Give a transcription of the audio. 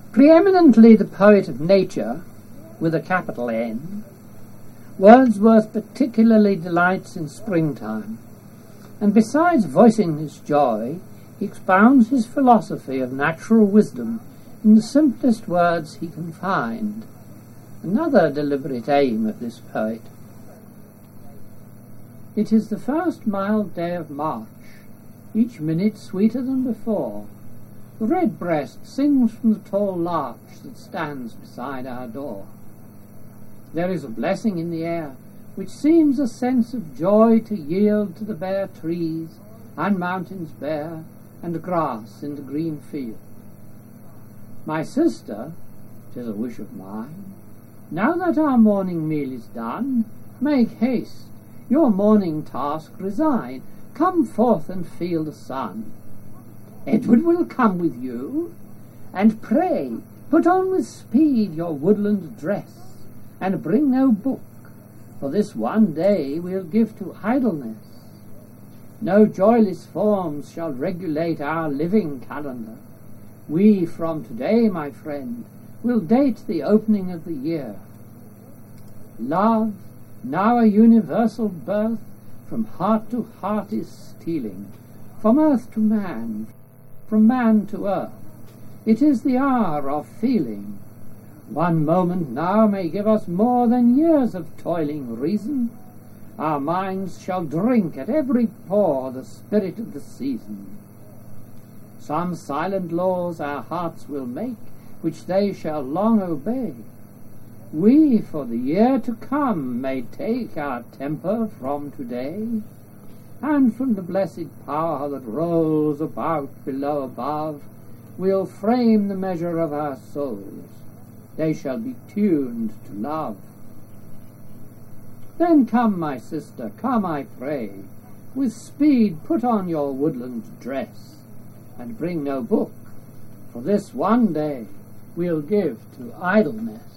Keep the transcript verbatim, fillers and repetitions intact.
Preeminently the poet of nature, with a capital N, Wordsworth particularly delights in springtime, and besides voicing his joy, he expounds his philosophy of natural wisdom in the simplest words he can find, another deliberate aim of this poet. It is the first mild day of March, each minute sweeter than before. The redbreast sings from the tall larch that stands beside our door. There is a blessing in the air, which seems a sense of joy to yield to the bare trees, and mountains bare, and grass in the green field. My sister, 'tis a wish of mine, now that our morning meal is done, make haste, your morning task resign, come forth and feel the sun. Edward will come with you, and pray put on with speed your woodland dress, and bring no book, for this one day we'll give to idleness. No joyless forms shall regulate our living calendar. We from today, my friend, will date the opening of the year. Love, now a universal birth, from heart to heart is stealing, from earth to man, from man to earth. It is the hour of feeling. One moment now may give us more than years of toiling reason. Our minds shall drink at every pore the spirit of the season. Some silent laws our hearts will make, which they shall long obey. We for the year to come may take our temper from today, and from the blessed power that rolls about below above, we'll frame the measure of our souls. They shall be tuned to love. Then come, my sister, come, I pray, with speed put on your woodland dress, and bring no book, for this one day we'll give to idleness.